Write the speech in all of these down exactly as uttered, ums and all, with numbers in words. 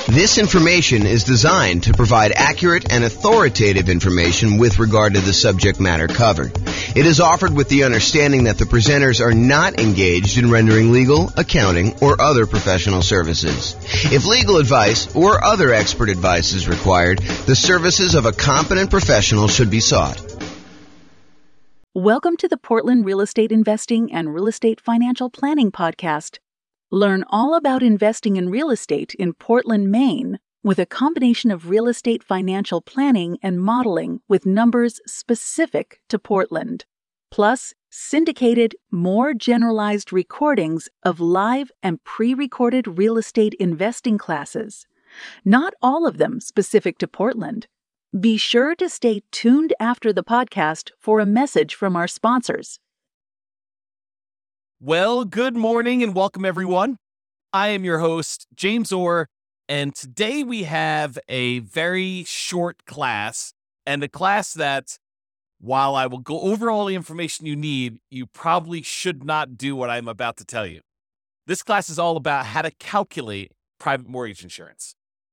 This information is designed to provide accurate and authoritative information with regard to the subject matter covered. It is offered with the understanding that the presenters are not engaged in rendering legal, accounting, or other professional services. If legal advice or other expert advice is required, the services of a competent professional should be sought. Welcome to the Portland Real Estate Investing and Real Estate Financial Planning Podcast. Learn all about investing in real estate in Portland, Maine, with a combination of real estate financial planning and modeling with numbers specific to Portland, plus syndicated, more generalized recordings of live and pre-recorded real estate investing classes, not all of them specific to Portland. Be sure to stay tuned after the podcast for a message from our sponsors. Well, good morning and welcome, everyone. I am your host, James Orr, and today we have a very short class, and a class that, while I will go over all the information you need, you probably should not do what I'm about to tell you. This class is all about how to calculate private mortgage insurance.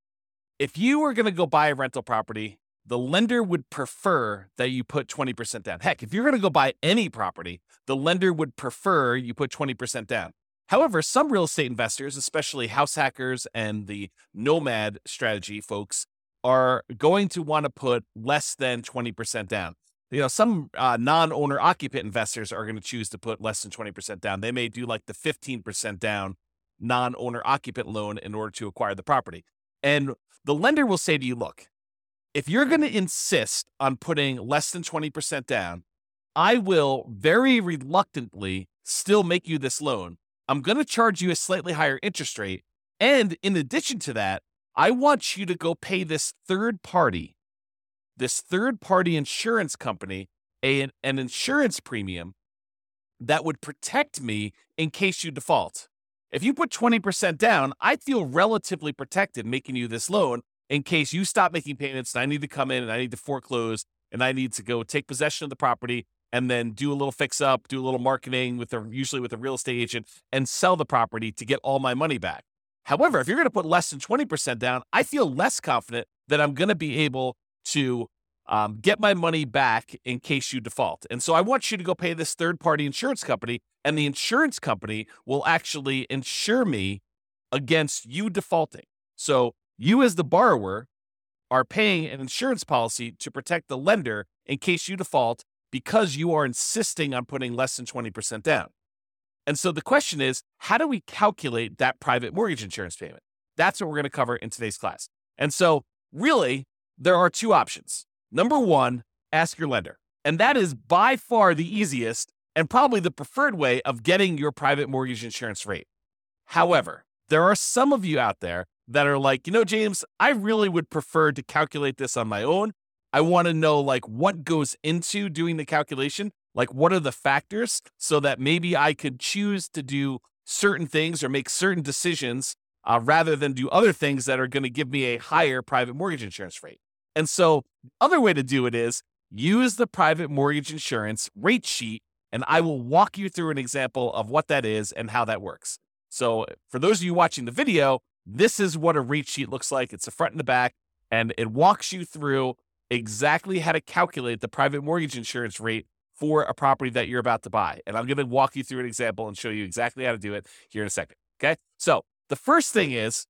If you were going to go buy a rental property, the lender would prefer that you put twenty percent down. Heck, if you're going to go buy any property, the lender would prefer you put twenty percent down. However, some real estate investors, especially house hackers and the nomad strategy folks, are going to want to put less than twenty percent down. You know, some uh, non-owner occupant investors are going to choose to put less than twenty percent down. They may do like the fifteen percent down non-owner occupant loan in order to acquire the property. And the lender will say to you, look, if you're going to insist on putting less than twenty percent down, I will very reluctantly still make you this loan. I'm going to charge you a slightly higher interest rate. And in addition to that, I want you to go pay this third party, this third party insurance company, a, an insurance premium that would protect me in case you default. If you put twenty percent down, I feel relatively protected making you this loan in case you stop making payments and I need to come in and I need to foreclose and I need to go take possession of the property and then do a little fix up, do a little marketing with a, usually with a real estate agent, and sell the property to get all my money back. However, if you're going to put less than twenty percent down, I feel less confident that I'm going to be able to um, get my money back in case you default. And so I want you to go pay this third party insurance company, and the insurance company will actually insure me against you defaulting. So you as the borrower are paying an insurance policy to protect the lender in case you default because you are insisting on putting less than twenty percent down. And so the question is, how do we calculate that private mortgage insurance payment? That's what we're going to cover in today's class. And so really, there are two options. Number one, ask your lender. And that is by far the easiest and probably the preferred way of getting your private mortgage insurance rate. However, there are some of you out there that are like, you know, James, I really would prefer to calculate this on my own. I want to know like what goes into doing the calculation, like what are the factors so that maybe I could choose to do certain things or make certain decisions uh, rather than do other things that are going to give me a higher private mortgage insurance rate. And so the other way to do it is use the private mortgage insurance rate sheet, and I will walk you through an example of what that is and how that works. So for those of you watching the video, this is what a rate sheet looks like. It's the front and the back, and it walks you through exactly how to calculate the private mortgage insurance rate for a property that you're about to buy. And I'm going to walk you through an example and show you exactly how to do it here in a second. Okay. So the first thing is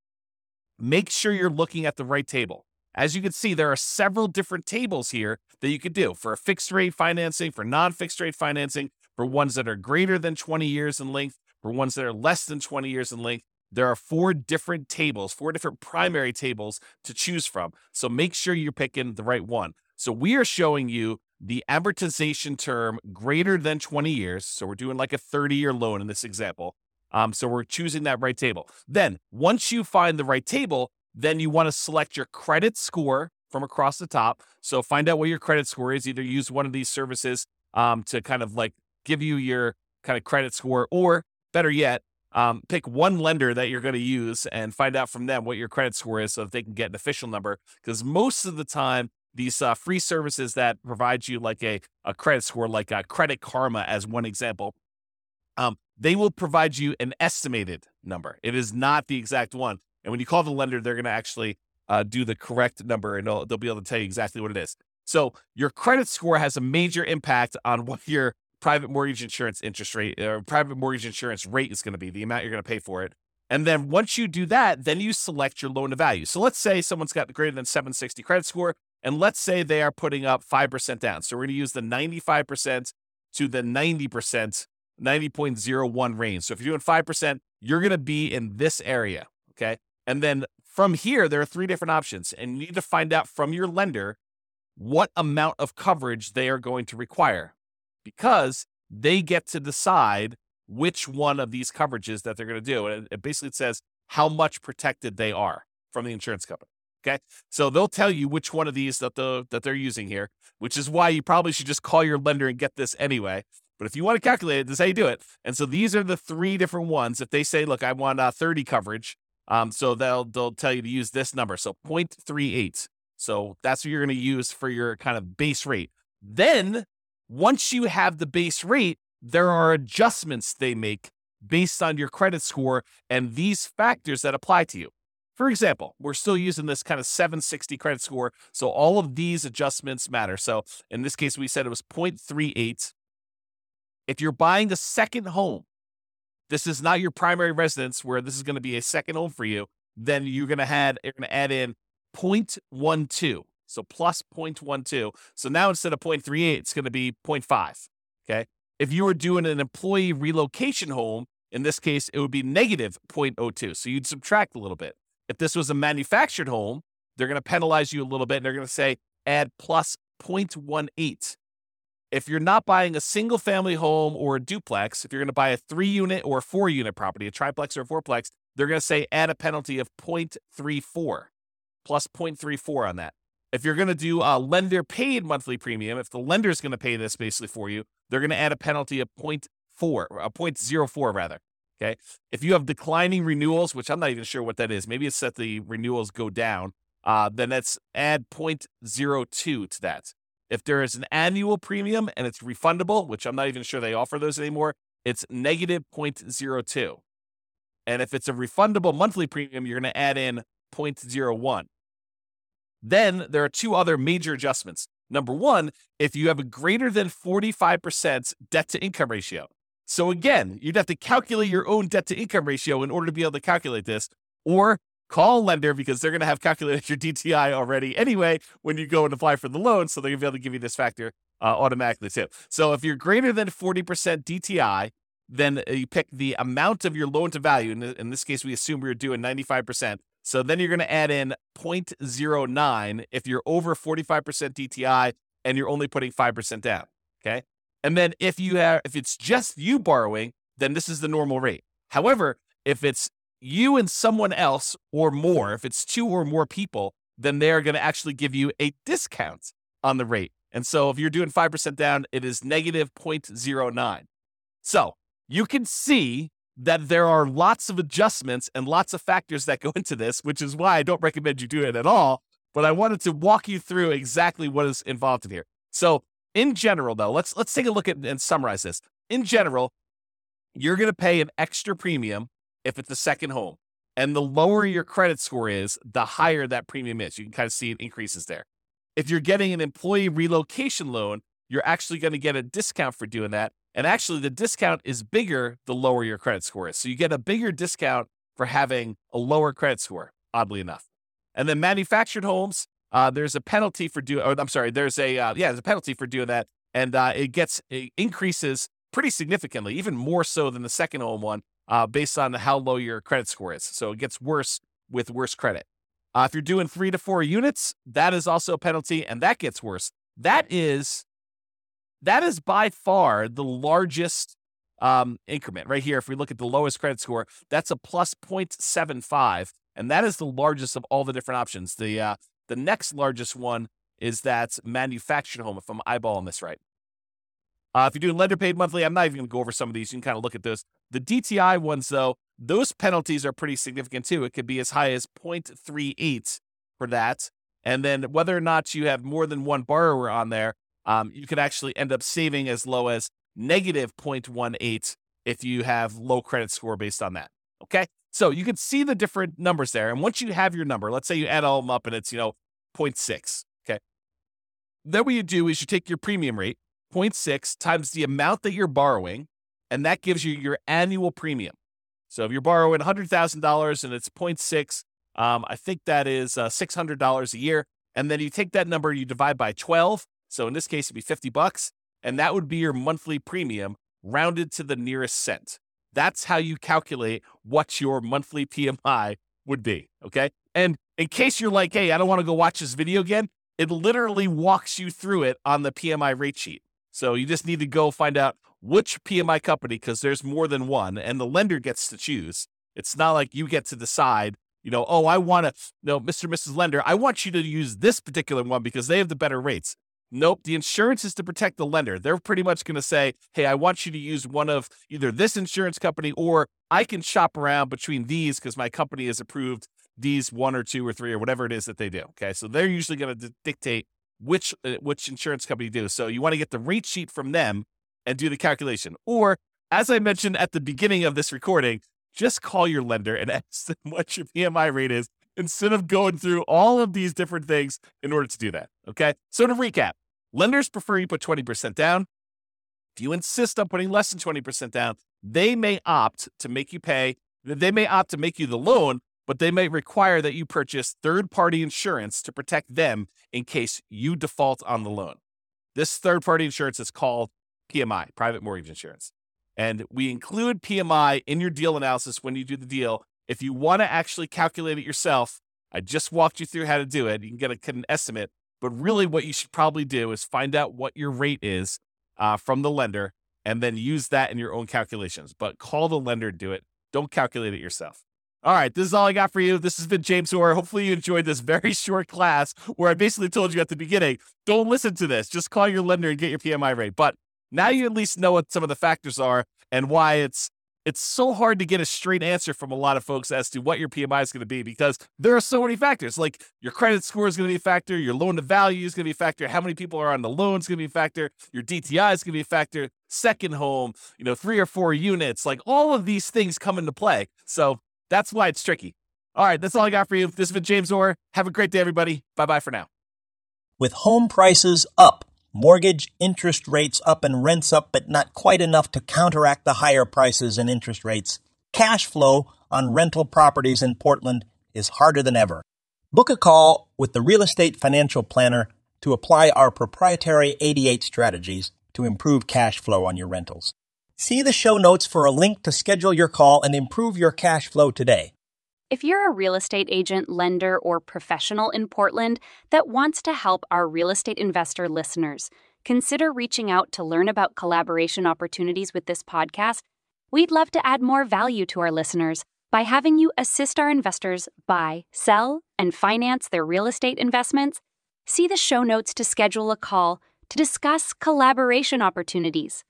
make sure you're looking at the right table. As you can see, there are several different tables here that you could do for a fixed rate financing, for non-fixed rate financing, for ones that are greater than twenty years in length, for ones that are less than twenty years in length. There are four different tables, four different primary tables to choose from. So make sure you're picking the right one. So we are showing you the amortization term greater than twenty years. So we're doing like a thirty year loan in this example. Um, so we're choosing that right table. Then once you find the right table, then you want to select your credit score from across the top. So find out what your credit score is. Either use one of these services um, to kind of like give you your kind of credit score, or better yet, um, pick one lender that you're going to use and find out from them what your credit score is so that they can get an official number. Because most of the time, these uh, free services that provide you like a, a credit score, like a Credit Karma as one example, um, they will provide you an estimated number. It is not the exact one. And when you call the lender, they're going to actually uh, do the correct number, and they'll, they'll be able to tell you exactly what it is. So your credit score has a major impact on what your private mortgage insurance interest rate or private mortgage insurance rate is going to be, the amount you're going to pay for it. And then once you do that, then you select your loan to value. So let's say someone's got greater than seven sixty credit score, and let's say they are putting up five percent down. So we're going to use the ninety-five percent to the ninety percent, ninety point zero one range. So if you're doing five percent, you're going to be in this area, okay? And then from here, there are three different options, and you need to find out from your lender what amount of coverage they are going to require, because they get to decide which one of these coverages that they're going to do. And it basically says how much protected they are from the insurance company. Okay. So they'll tell you which one of these that the that they're using here, which is why you probably should just call your lender and get this anyway. But if you want to calculate it, this is how you do it. And so these are the three different ones. If they say, look, I want uh, thirty coverage, um, so they'll they'll tell you to use this number. So zero point three eight. So that's what you're going to use for your kind of base rate. Then once you have the base rate, there are adjustments they make based on your credit score and these factors that apply to you. For example, we're still using this kind of seven sixty credit score, so all of these adjustments matter. So in this case, we said it was zero point three eight. If you're buying a second home, this is not your primary residence where this is going to be a second home for you, then you're going to add, you're going to add in zero point one two. So plus zero point one two. So now instead of zero point three eight, it's going to be zero point five. Okay. If you were doing an employee relocation home, in this case, it would be negative zero point zero two. So you'd subtract a little bit. If this was a manufactured home, they're going to penalize you a little bit. And they're going to say add plus zero point one eight. If you're not buying a single family home or a duplex, if you're going to buy a three unit or a four unit property, a triplex or a fourplex, they're going to say add a penalty of zero point three four, plus zero point three four on that. If you're going to do a lender paid monthly premium, if the lender is going to pay this basically for you, they're going to add a penalty of zero point four, a zero point zero four rather. Okay. If you have declining renewals, which I'm not even sure what that is, maybe it's that the renewals go down, uh, then that's add zero point zero two to that. If there is an annual premium and it's refundable, which I'm not even sure they offer those anymore, it's negative zero point zero two. And if it's a refundable monthly premium, you're going to add in zero point zero one. Then there are two other major adjustments. Number one, if you have a greater than forty-five percent debt to income ratio. So again, you'd have to calculate your own debt to income ratio in order to be able to calculate this, or call a lender because they're going to have calculated your D T I already anyway when you go and apply for the loan. So they're going to be able to give you this factor uh, automatically too. So if you're greater than forty percent D T I, then you pick the amount of your loan to value. In, in this case, we assume we we're doing ninety-five percent. So then you're going to add in zero point zero nine if you're over forty-five percent D T I and you're only putting five percent down. Okay. And then if you have, if it's just you borrowing, then this is the normal rate. However, if it's you and someone else or more, if it's two or more people, then they're going to actually give you a discount on the rate. And so if you're doing five percent down, it is negative zero point zero nine. So you can see that there are lots of adjustments and lots of factors that go into this, which is why I don't recommend you do it at all. But I wanted to walk you through exactly what is involved in here. So in general, though, let's let's take a look at and summarize this. In general, you're going to pay an extra premium if it's a second home. And the lower your credit score is, the higher that premium is. You can kind of see it increases there. If you're getting an employee relocation loan, you're actually going to get a discount for doing that. And actually, the discount is bigger the lower your credit score is. So you get a bigger discount for having a lower credit score, oddly enough. And then manufactured homes, uh, there's a penalty for doing, oh, I'm sorry, there's a, uh, yeah, there's a penalty for doing that. And uh, it gets, it increases pretty significantly, even more so than the second home one, uh, based on how low your credit score is. So it gets worse with worse credit. Uh, if you're doing three to four units, that is also a penalty, and that gets worse. That is, that is by far the largest um, increment right here. If we look at the lowest credit score, that's a plus zero point seven five, and that is the largest of all the different options. The uh, the next largest one is that manufactured home, if I'm eyeballing this right. Uh, if you're doing lender paid monthly, I'm not even going to go over some of these. You can kind of look at those. The D T I ones, though, those penalties are pretty significant too. It could be as high as zero point three eight for that. And then whether or not you have more than one borrower on there, um, you could actually end up saving as low as negative zero point one eight if you have low credit score based on that. Okay. So you can see the different numbers there. And once you have your number, let's say you add all of them up and it's, you know, zero point six. Okay. Then what you do is you take your premium rate, zero point six times the amount that you're borrowing, and that gives you your annual premium. So if you're borrowing one hundred thousand dollars and it's zero point six, um, I think that is uh, six hundred dollars a year. And then you take that number, you divide by twelve. So in this case, it'd be fifty bucks. And that would be your monthly premium rounded to the nearest cent. That's how you calculate what your monthly P M I would be, okay? And in case you're like, hey, I don't want to go watch this video again, it literally walks you through it on the P M I rate sheet. So you just need to go find out which P M I company, because there's more than one, and the lender gets to choose. It's not like you get to decide, you know, oh, I want to, no, Mister and Missus Lender, I want you to use this particular one because they have the better rates. Nope, the insurance is to protect the lender. They're pretty much going to say, hey, I want you to use one of either this insurance company, or I can shop around between these because my company has approved these one or two or three or whatever it is that they do. Okay, so they're usually going to dictate which uh, which insurance company do. So you want to get the rate sheet from them and do the calculation. Or, as I mentioned at the beginning of this recording, just call your lender and ask them what your P M I rate is instead of going through all of these different things in order to do that, okay? So to recap, lenders prefer you put twenty percent down. If you insist on putting less than twenty percent down, they may opt to make you pay. They may opt to make you the loan, but they may require that you purchase third-party insurance to protect them in case you default on the loan. This third-party insurance is called P M I, private mortgage insurance. And we include P M I in your deal analysis when you do the deal. If you want to actually calculate it yourself, I just walked you through how to do it. You can get, a, get an estimate. But really what you should probably do is find out what your rate is uh, from the lender and then use that in your own calculations. But call the lender and do it. Don't calculate it yourself. All right, this is all I got for you. This has been James Orr. Hopefully you enjoyed this very short class where I basically told you at the beginning, don't listen to this. Just call your lender and get your P M I rate. But now you at least know what some of the factors are and why it's it's so hard to get a straight answer from a lot of folks as to what your P M I is going to be, because there are so many factors. Like your credit score is going to be a factor, your loan to value is going to be a factor, how many people are on the loan is going to be a factor, your D T I is going to be a factor, second home, you know, three or four units, like all of these things come into play. So that's why it's tricky. All right, that's all I got for you. This has been James Orr. Have a great day, everybody. Bye-bye for now. With home prices up, mortgage interest rates up, and rents up, but not quite enough to counteract the higher prices and interest rates, cash flow on rental properties in Portland is harder than ever. Book a call with the Real Estate Financial Planner to apply our proprietary eighty-eight strategies to improve cash flow on your rentals. See the show notes for a link to schedule your call and improve your cash flow today. If you're a real estate agent, lender, or professional in Portland that wants to help our real estate investor listeners, consider reaching out to learn about collaboration opportunities with this podcast. We'd love to add more value to our listeners by having you assist our investors buy, sell, and finance their real estate investments. See the show notes to schedule a call to discuss collaboration opportunities.